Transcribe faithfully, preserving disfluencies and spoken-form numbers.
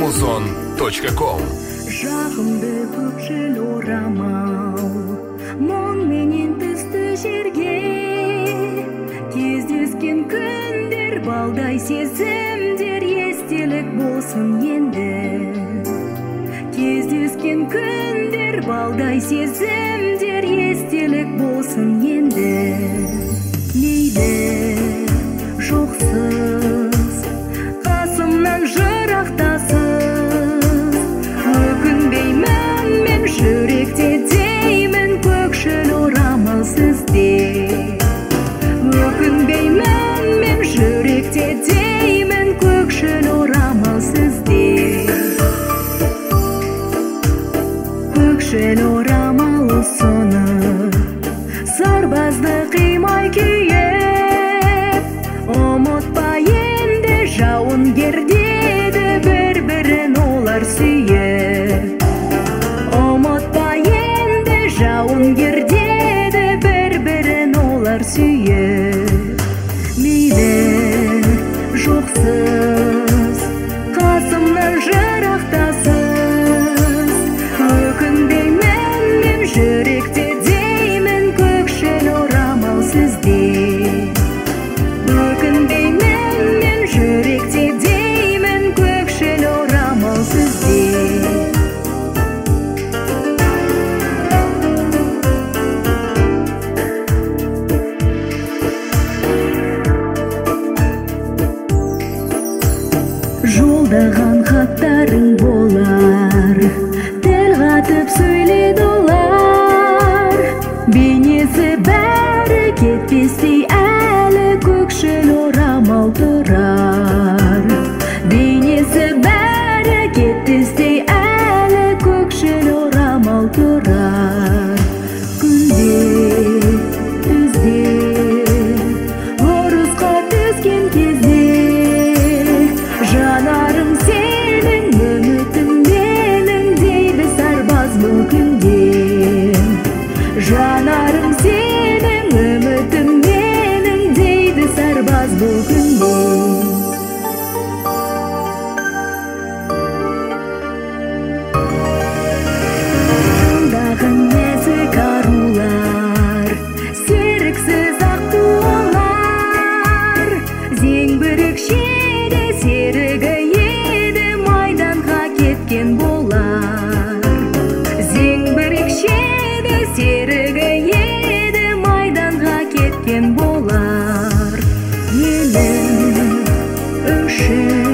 музон точка ком. Жағымды көкшіл орамал, мұң менен түсті жерге. Кездескен күндер балдай сезімдер естелік болсын енді. Кездескен күндер балдай сезімдер естелік болсын енді. Мейлі жоқсыз, қасымнан жырақтасыз, өкінбеймін мен жүректе деймін көкшіл орамал сізде. Өкінбеймін мен жүректе деймін көкшіл орамал сізде. Көкшіл орамал ұсынып, сарбазды қимай күйіп, ұмытпа енді жауынгердеді бір-бірін олар сүйіп. Ұмытпа енді жауынгердеді бір-бірін олар сүйіп. Мейлі жоқсыз, қасымнан жырақтасыз, өкінбеймін мен жүректе деймін көкшіл орамал сізде. Өкінбеймін мен жүректе деймін көкшіл орамал сізде. Жолдаған хаттарың болар, тіл қатып сөйледі олар. Бейнесі бәрі кетпестей әлі көкшіл орамал тұрар. Бейнесі бәрі кетпестей әлі көкшіл орамал тұрар. Күнде, түзде, ұрысқа түскен кезде, жанарым сенің, үмітім менің дейді сарбаз бұл күнде. Жанарым сенің, үмітім менің дейді сарбаз бұл күнде. Жылдаған нәзік арулар, серіксіз аққулар, зеңбірекшеде серігі еді майданға кеткен болар. Зеңбірекшеде серігі еді майданға кеткен болар. Елім үшін